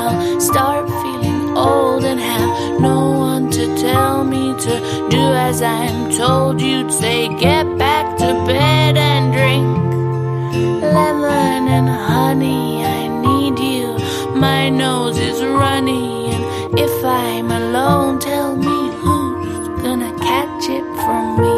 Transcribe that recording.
I'll start feeling old and have no one to tell me to do as I'm told. You'd say get back to bed and drink lemon and honey. I need you, my nose is runny, and if I'm alone, tell me who's gonna catch it from me.